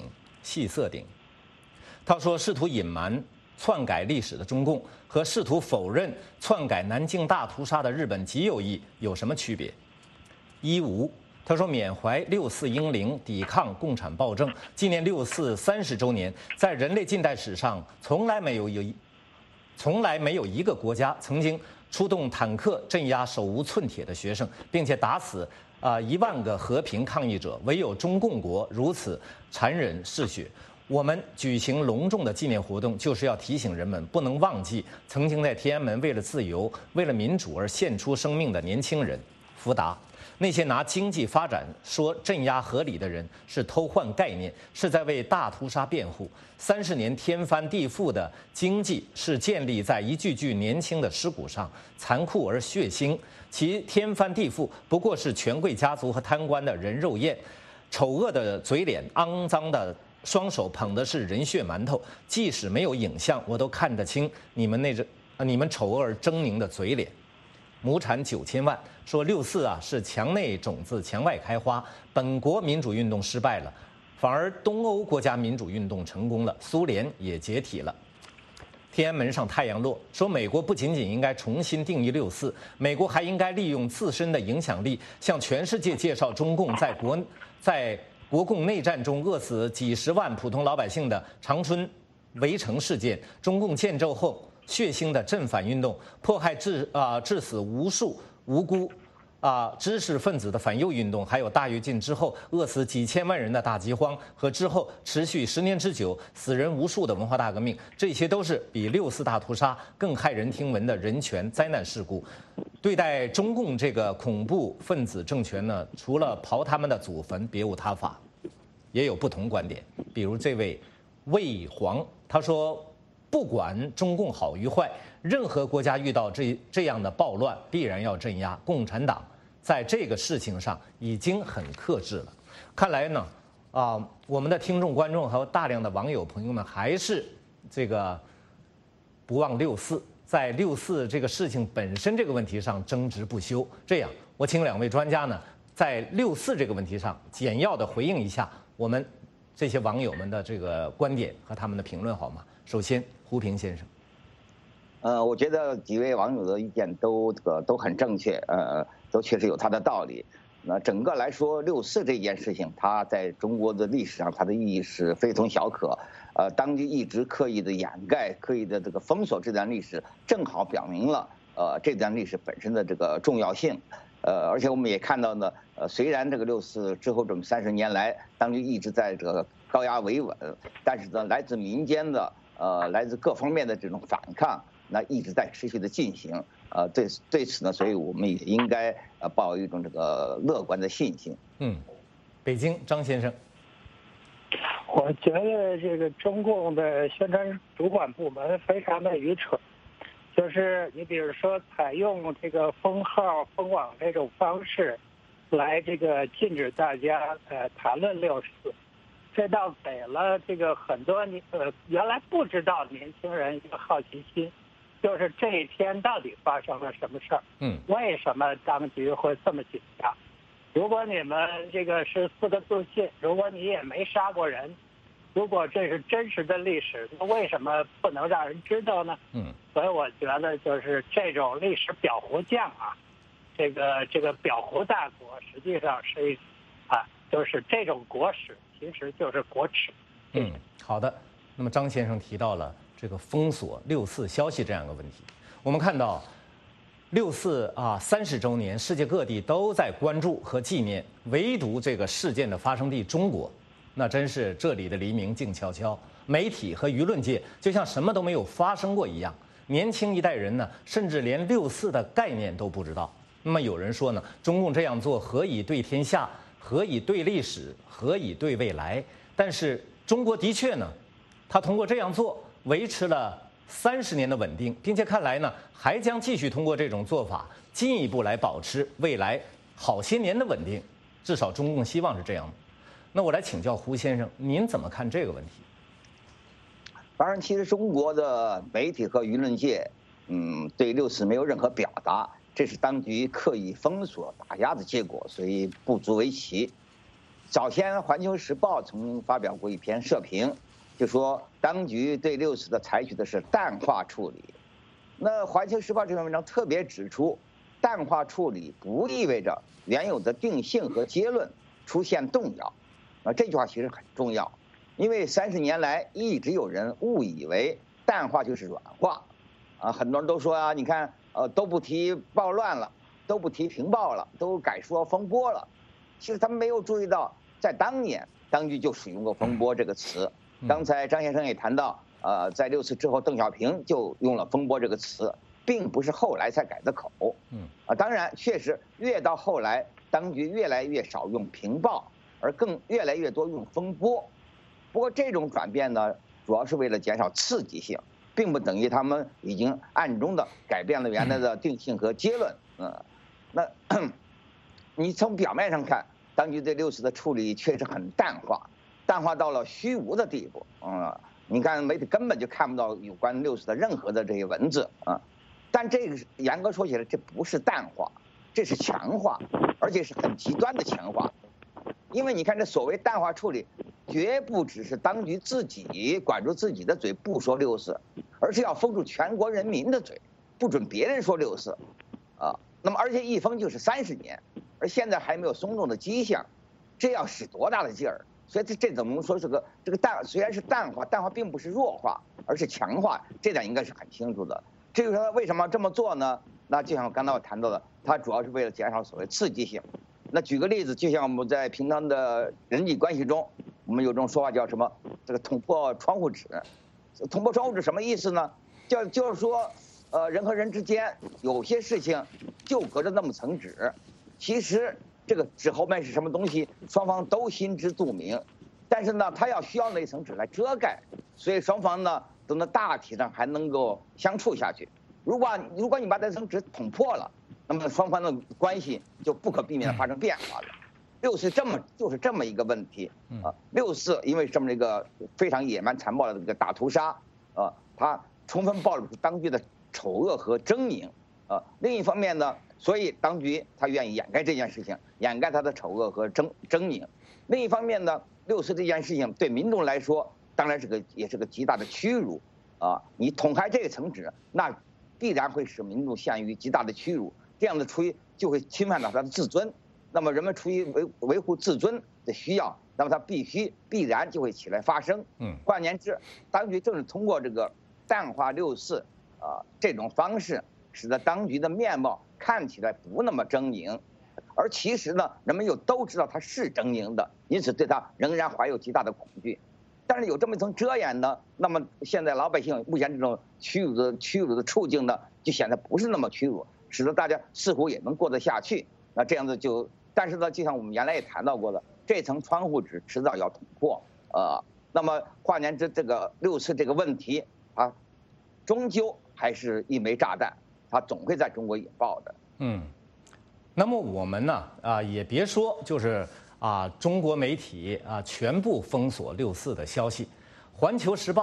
Speaker 1: 他说，试图隐瞒篡改历史的中共和试图否认篡改南京大屠杀的日本极右翼有什么区别？一无，他说，缅怀6·4英灵抵抗共产暴政，纪念6·4 30周年，在人类近代史上从来没有一个国家曾经出动坦克镇压手无寸铁的学生，并且打死1万个和平抗议者，唯有中共国如此残忍嗜血。我们举行隆重的纪念活动，就是要提醒人们不能忘记曾经在天安门为了自由、为了民主而献出生命的年轻人。福达，那些拿经济发展说镇压合理的人是偷换概念，是在为大屠杀辩护。30年天翻地覆的经济是建立在一具具年轻的尸骨上，残酷而血腥。其天翻地覆不过是权贵家族和贪官的人肉宴，丑恶的嘴脸，肮脏的双手捧的是人血馒头，即使没有影像，我都看得清你们丑恶而狰狞的嘴脸。亩产9000万，说6·4是墙内种子墙外开花，本国民主运动失败了，反而东欧国家民主运动成功了，苏联也解体了。天安门上太阳落，说美国不仅仅应该重新定义6·4，美国还应该利用自身的影响力，向全世界介绍中共在国共内战中饿死几十万普通老百姓的长春围城事件，中共建政后血腥的镇反运动，迫害致死无数无辜知识分子的反右运动，还有大跃进之后饿死几千万人的大饥荒，和之后持续10年之久、死人无数的文化大革命，这些都是比6·4大屠杀更骇人听闻的人权灾难事故。对待中共这个恐怖分子政权呢，除了刨他们的祖坟，别无他法。也有不同观点，比如这位魏黄，他说，不管中共好与坏，任何国家遇到这样的暴乱，必然要镇压。共产党在这个事情上已经很克制了。看来呢，我们的听众观众和大量的网友朋友们还是这个不忘6·4，在6·4这个事情本身这个问题上争执不休。这样，我请2位专家呢，在6·4这个问题上简要的回应一下我们这些网友们的这个观点和他们的评论，好吗？首先，胡平先生。
Speaker 10: 我觉得几位网友的意见都很正确，都确实有他的道理。那整个来说，6·4这件事情，它在中国的历史上，它的意义是非同小可。当局一直刻意的掩盖、刻意的封锁这段历史，正好表明了这段历史本身的这个重要性。而且我们也看到呢，虽然这个6·4之后这么30年来，当局一直在这个高压维稳，但是呢，来自民间的来自各方面的这种反抗，那一直在持续的进行。对此呢，所以我们也应该抱有一种这个乐观的信心。
Speaker 1: 北京张先生，
Speaker 9: 我觉得这个中共的宣传主管部门非常的愚蠢。就是你比如说采用这个封号封网这种方式来这个禁止大家谈论6·4，这倒给了这个很多原来不知道年轻人一个好奇心， 就是这一天到底发生了什么事儿？为什么当局会这么紧张？如果你们这个是4个自信，如果你也没杀过人，如果这是真实的历史，那为什么不能让人知道呢？所以我觉得就是这种历史裱糊匠啊，这个裱糊大国实际上是就是这种国史其实就是国耻。
Speaker 1: 好的。那么张先生提到了这个封锁6·4消息这样一个问题，我们看到6·430周年，世界各地都在关注和纪念，唯独这个事件的发生地中国，那真是这里的黎明静悄悄，媒体和舆论界就像什么都没有发生过一样。年轻一代人呢，甚至连6·4的概念都不知道。那么有人说呢，中共这样做何以对天下，何以对历史，何以对未来？但是中国的确呢，他通过这样做维持了30年的稳定，并且看来呢，还将继续通过这种做法进一步来保持未来好些年的稳定，至少中共希望是这样的。那我来请教胡先生，您怎么看这个问题？
Speaker 10: 当然，其实中国的媒体和舆论界，对6·4没有任何表达，这是当局刻意封锁打压的结果，所以不足为奇。早先《环球时报》曾发表过一篇社评，就说当局对6·4的采取的是淡化处理。那《环球时报》这篇文章特别指出，淡化处理不意味着原有的定性和结论出现动摇。这句话其实很重要，因为30年来一直有人误以为淡化就是软化，很多人都说你看都不提暴乱了，都不提平暴了，都改说风波了。其实他们没有注意到，在当年当局就使用过风波这个词。刚才张先生也谈到，在6·4之后，邓小平就用了风波这个词，并不是后来才改的口。当然，确实越到后来，当局越来越少用平暴，而越来越多用风波。不过这种转变呢，主要是为了减少刺激性，并不等于他们已经暗中的改变了原来的定性和结论。那你从表面上看，当局对6·4的处理确实很淡化。淡化到了虚无的地步，你看媒体根本就看不到有关6·4的任何的这些文字但这个严格说起来，这不是淡化，这是强化，而且是很极端的强化。因为你看这所谓淡化处理，绝不只是当局自己管住自己的嘴不说6·4，而是要封住全国人民的嘴，不准别人说6·4那么而且一封就是30年，而现在还没有松动的迹象，这要使多大的劲儿？所以这怎么说是这个虽然是淡化，淡化并不是弱化，而是强化，这点应该是很清楚的。至于说为什么这么做呢？那就像刚才我谈到的，它主要是为了减少所谓刺激性。那举个例子，就像我们在平常的人际关系中，我们有种说法叫什么？这个捅破窗户纸。捅破窗户纸什么意思呢？就是说，人和人之间有些事情就隔着那么层纸，其实这个纸后面是什么东西，双方都心知肚明，但是呢，他要需要那一层纸来遮盖，所以双方呢都能大体上还能够相处下去。如果你把那层纸捅破了，那么双方的关系就不可避免的发生变化了。6·4就是这么一个问题6·4因为这么一个非常野蛮残暴的这个大屠杀它充分暴露出当局的丑恶和狰狞另一方面呢，所以当局他愿意掩盖这件事情，掩盖他的丑恶和狰狞。另一方面呢，6·4这件事情对民众来说，当然也是个极大的屈辱你捅开这个层纸，那必然会使民众陷于极大的屈辱，这样的就会侵犯到他的自尊。那么人们出于维护自尊的需要，那么他必然就会起来发声。换言之，当局正是通过这个淡化6·4这种方式，使得当局的面貌看起来不那么狰狞，而其实呢，人们又都知道它是狰狞的，因此对它仍然怀有极大的恐惧。但是有这么一层遮掩呢，那么现在老百姓目前这种屈辱的处境呢，就显得不是那么屈辱，使得大家似乎也能过得下去。那这样子但是呢，就像我们原来也谈到过的，这层窗户纸迟早要捅破那么换言之，这个6·4这个问题终究还是一枚炸弹，它总会在中国引爆的。
Speaker 1: 那么我们呢也别说就是中国媒体全部封锁6·4的消息，《环球时报》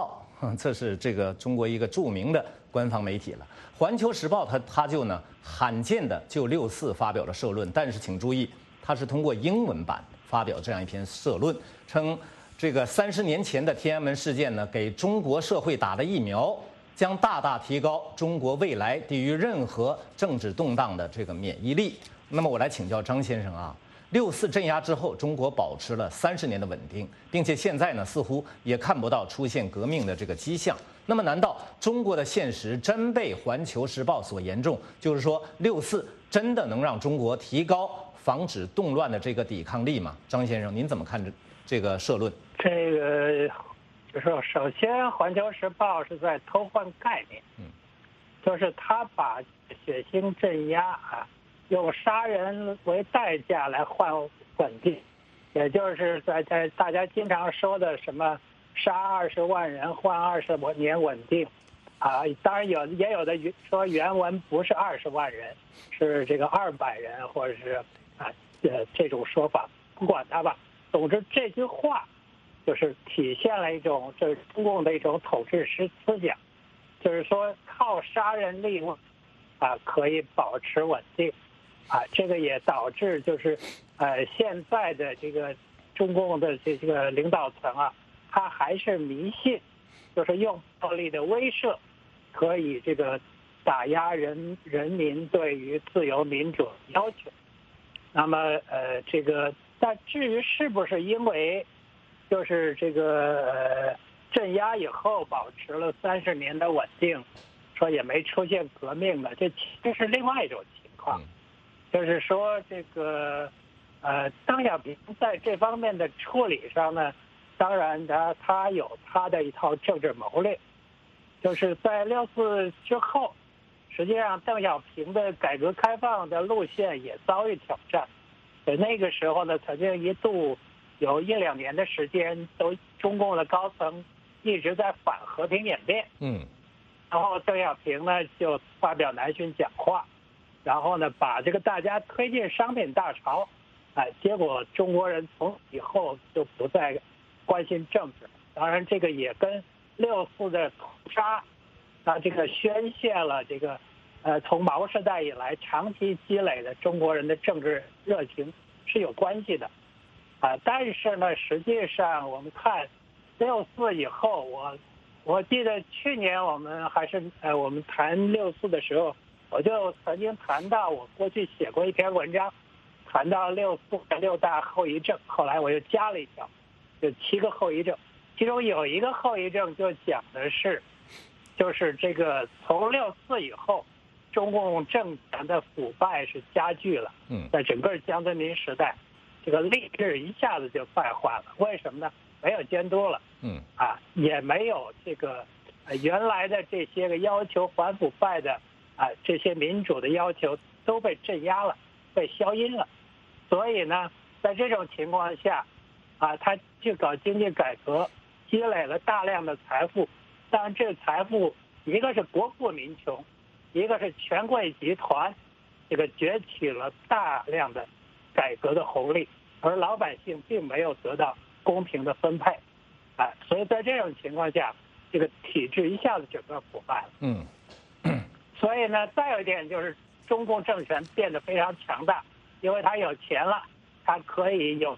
Speaker 1: 这是这个中国一个著名的官方媒体了。《环球时报》它就呢罕见的就6·4发表了社论，但是请注意，它是通过英文版发表这样一篇社论，称这个30年前的天安门事件呢，给中国社会打的疫苗将大大提高中国未来抵御任何政治动荡的这个免疫力。那么我来请教张先生啊。6·4镇压之后，中国保持了30年的稳定，并且现在呢，似乎也看不到出现革命的这个迹象。那么，难道中国的现实真被《环球时报》所言中？就是说，6·4真的能让中国提高防止动乱的这个抵抗力吗？张先生，您怎么看这个社论？
Speaker 9: 这个就是说，首先，《环球时报》是在偷换概念，就是他把血腥镇压啊。用杀人为代价来换稳定，也就是在大家经常说的什么杀20万人换20年稳定，啊，当然也有的说原文不是20万人，是这个200人或者是这种说法，不管它吧。总之这句话就是体现了一种就是中共的一种统治思想，就是说靠杀人利用可以保持稳定。这个也导致就是现在的这个中共的这个领导层他还是迷信，就是用暴力的威慑可以这个打压人民对于自由民主的要求。那么这个但至于是不是因为就是这个镇压以后保持了30年的稳定，说也没出现革命了，这其实是另外一种情况。就是说，这个邓小平在这方面的处理上呢，当然他有他的一套政治谋略，就是在6·4之后，实际上邓小平的改革开放的路线也遭遇挑战。那个时候呢，曾经一度有1-2年的时间，中共的高层一直在反和平演变。然后邓小平呢就发表南巡讲话。然后呢，把这个大家推进商品大潮，结果中国人从以后就不再关心政治。当然，这个也跟6·4的屠杀，这个宣泄了这个从毛时代以来长期积累的中国人的政治热情是有关系的，但是呢，实际上我们看6·4以后，我记得去年我们我们谈6·4的时候。我就曾经谈到，我过去写过一篇文章，谈到6·4的6大后遗症，后来我又加了一条，就7个后遗症，其中有一个后遗症就讲的是，就是这个从6·4以后，中共政权的腐败是加剧了，在整个江泽民时代，这个吏治一下子就败坏了，为什么呢？没有监督了，也没有这个原来的这些个要求反腐败的。这些民主的要求都被镇压了，被消音了，所以呢，在这种情况下，他去搞经济改革，积累了大量的财富，当然这财富一个是国富民穷，一个是权贵集团这个攫取了大量的改革的红利，而老百姓并没有得到公平的分配，所以在这种情况下，这个体制一下子整个腐败了。所以呢，再有一点就是中共政权变得非常强大，因为他有钱了，他可以有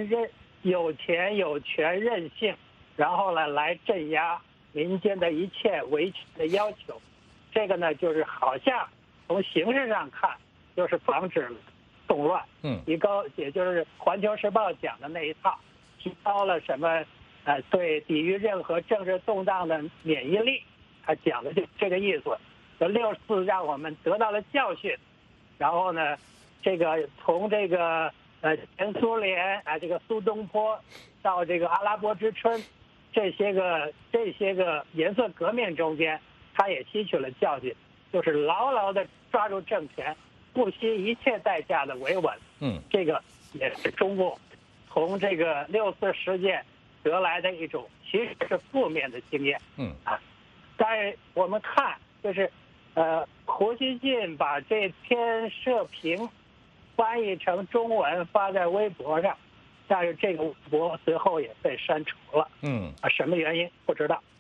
Speaker 9: 权任性，然后呢来镇压民间的一切维权的要求。这个呢，就是好像从形式上看，就是防止动乱，提高，也就是《环球时报》讲的那一套，提高了什么对抵御任何政治动荡的免疫力，他讲的就这个意思。6·4让我们得到了教训，然后呢，这个从这个前苏联这个苏东坡到这个阿拉伯之春，这些个颜色革命中间，他也吸取了教训，就是牢牢的抓住政权，不惜一切代价的维稳。这个也是中共从这个6·4事件得来的一种其实是负面的经验。但是我们看就是胡锡进把这篇社评翻译成中文发在微博上，但是这个微博随后也被删除了。什么原因不知道。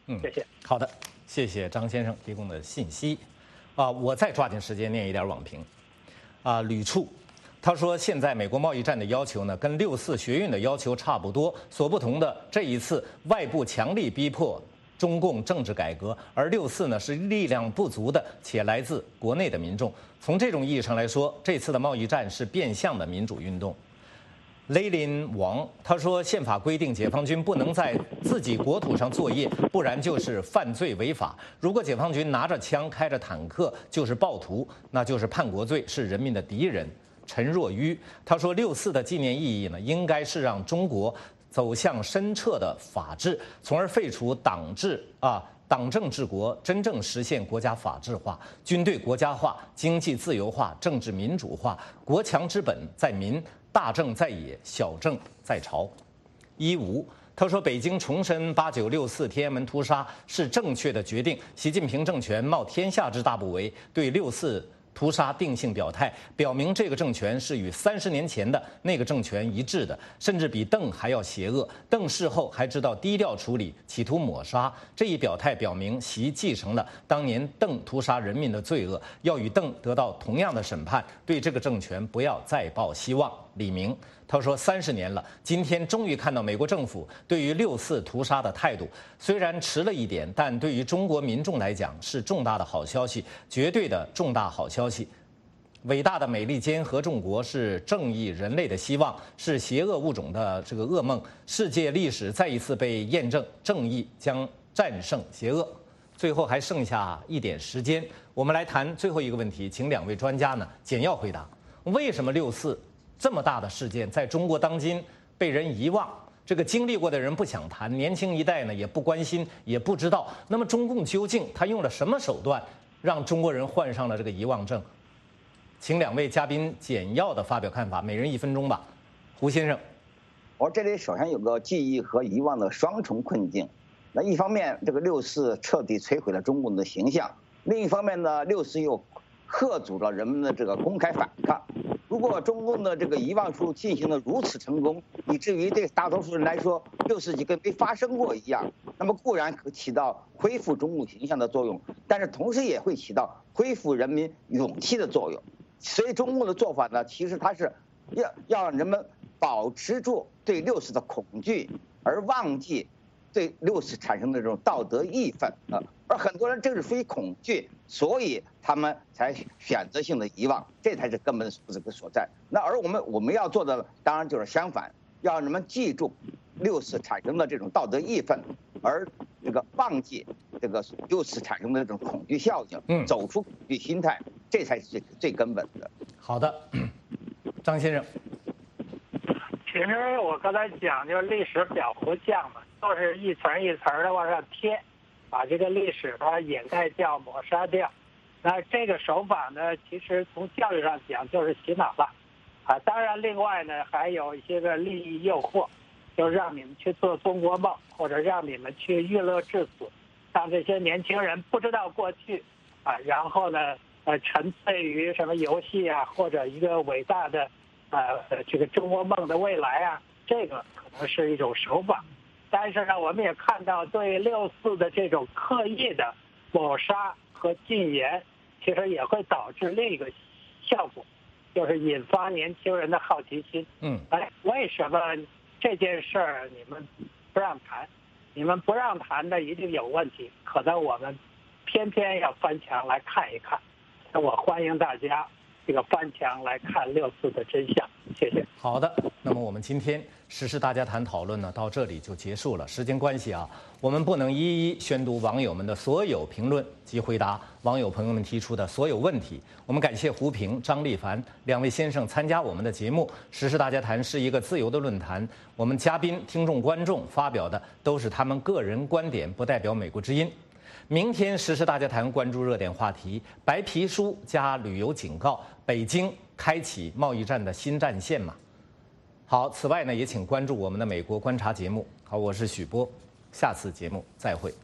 Speaker 9: 谢谢。
Speaker 1: 好的，谢谢张先生提供的信息。我再抓紧时间念一点网评。吕处，他说现在美国贸易战的要求呢，跟6·4学运的要求差不多，所不同的这一次外部强力逼迫中共政治改革，而6·4呢是力量不足的且来自国内的民众。从这种意义上来说，这次的贸易战是变相的民主运动。雷林王他说，宪法规定解放军不能在自己国土上作业，不然就是犯罪违法。如果解放军拿着枪开着坦克就是暴徒，那就是叛国罪，是人民的敌人。陈若愚他说，6·4的纪念意义呢，应该是让中国走向深彻的法治，从而废除党政治国，真正实现国家法治化、军队国家化、经济自由化、政治民主化。国强之本在民，大政在野，小政在朝。吴他说，北京重申8964天安门屠杀是正确的决定，习近平政权冒天下之大不韪，对6·4屠杀定性表态，表明这个政权是与30年前的那个政权一致的，甚至比邓还要邪恶。邓事后还知道低调处理，企图抹杀。这一表态表明，习继承了当年邓屠杀人民的罪恶，要与邓得到同样的审判，对这个政权不要再抱希望。李明他说，30年了，今天终于看到美国政府对于6·4屠杀的态度，虽然迟了一点，但对于中国民众来讲是重大的好消息，绝对的重大好消息。伟大的美利坚合众国是正义人类的希望，是邪恶物种的这个噩梦。世界历史再一次被验证，正义将战胜邪恶。最后还剩下一点时间，我们来谈最后一个问题，请2位专家呢简要回答：为什么6·4这么大的事件在中国当今被人遗忘？这个经历过的人不想谈，年轻一代呢也不关心，也不知道。那么中共究竟他用了什么手段，让中国人患上了这个遗忘症？请2位嘉宾简要的发表看法，每人1分钟吧。胡先生，
Speaker 10: 我这里首先有个记忆和遗忘的双重困境。那一方面，这个6·4彻底摧毁了中共的形象；另一方面呢，6·4又吓阻了人们的这个公开反抗。如果中共的这个遗忘术进行的如此成功，以至于对大多数人来说6·4就跟没发生过一样，那么固然可起到恢复中共形象的作用，但是同时也会起到恢复人民勇气的作用。所以中共的做法呢，其实它是要让人们保持住对6·4的恐惧，而忘记对6·4产生的这种道德义愤啊。而很多人正是出于恐惧，所以他们才选择性的遗忘，这才是根本的所在。那而我们要做的当然就是相反，要让人们记住6·4产生的这种道德义愤，而这个忘记这个6·4产生的这种恐惧效应，走出恐惧心态，这才是最根本的。
Speaker 1: 好的，张先生。
Speaker 9: 其实我刚才讲就是历史裱糊像嘛，都是一层一层的往上贴，把这个历史它掩盖掉、抹杀掉。那这个手法呢，其实从教育上讲就是洗脑了，啊，当然另外呢还有一些个利益诱惑，就让你们去做中国梦，或者让你们去娱乐至死，让这些年轻人不知道过去，啊，然后呢沉醉于什么游戏啊，或者一个伟大的这个中国梦的未来啊，这个可能是一种手法。但是呢，我们也看到对6·4的这种刻意的抹杀和禁言，其实也会导致另一个效果，就是引发年轻人的好奇心。为什么这件事儿你们不让谈？你们不让谈的一定有问题，可能我们偏偏要翻墙来看一看。我欢迎大家这个翻墙来看6·4的真相。谢谢。
Speaker 1: 好的，那么我们今天时事大家谈讨论呢，到这里就结束了。时间关系啊，我们不能一一宣读网友们的所有评论及回答网友朋友们提出的所有问题。我们感谢胡平、张立凡2位先生参加我们的节目。时事大家谈是一个自由的论坛，我们嘉宾、听众、观众发表的都是他们个人观点，不代表美国之音。明天时事大家谈关注热点话题：白皮书加旅游警告，北京开启贸易战的新战线嘛？好，此外呢，也请关注我们的美国观察节目。好，我是许波，下次节目再会。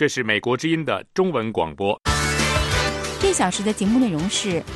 Speaker 11: 这是美国之音的中文广播。
Speaker 12: 这小时的节目内容是